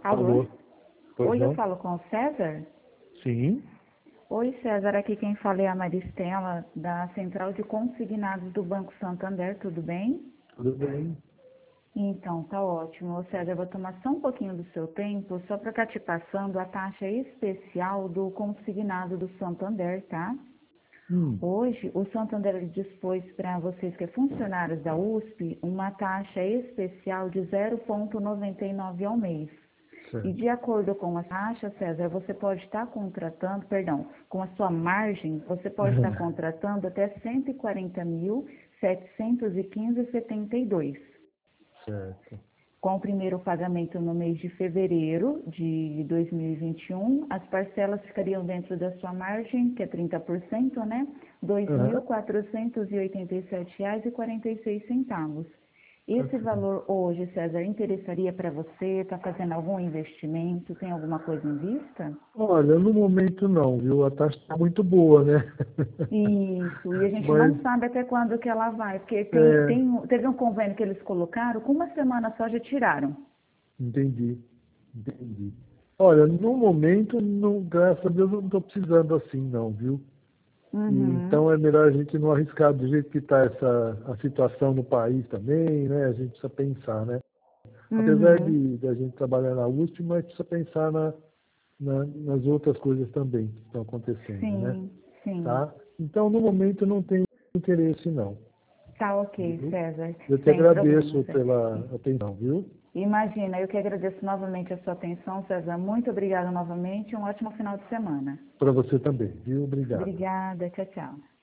Alô? Alô? Pois Oi, eu não? falo com o César? Sim, Oi, César, aqui quem fala é a Maristela, da Central de Consignados do Banco Santander, tudo bem? tudo bem. Então, tá ótimo. Ô, César, eu vou tomar só um pouquinho do seu tempo, só para estar te passando a taxa especial do consignado do Santander, tá? Hum, Hoje, o Santander dispôs para vocês que é funcionários da USP uma taxa especial de 0,99 ao mês. E certo. de acordo com a taxa, César, você pode estar contratando, perdão, com a sua margem, você pode estar contratando até 140.715,72. Certo. Com o primeiro pagamento no mês de fevereiro de 2021, as parcelas ficariam dentro da sua margem, que é 30%, né? R$ Aham, 2.487,46. tá Esse certo. valor hoje, César, interessaria para você? Está fazendo algum investimento? Tem alguma coisa em vista? Olha, no momento não, viu? A taxa está muito boa, né? Isso, e a gente Mas, não sabe até quando que ela vai, porque é, teve um convênio que eles colocaram, com uma semana só já tiraram. entendi, entendi. Olha, no momento, não, graças a Deus, eu não estou precisando assim, não, viu? E Uhum, então é melhor a gente não arriscar do jeito que está a situação no país também, né? A gente precisa pensar, né? Apesar uhum, de a gente trabalhar na USP, mas precisa pensar nas outras coisas também que estão acontecendo, né? sim, sim. Tá? Então, no momento, não tem interesse, não. Tá ok, Viu? César, Eu te sem agradeço problemas. pela atenção, viu? Imagina, eu que agradeço novamente a sua atenção, César. Muito obrigada novamente. Um ótimo final de semana. Para você também, viu? Obrigado. Obrigada, tchau, tchau.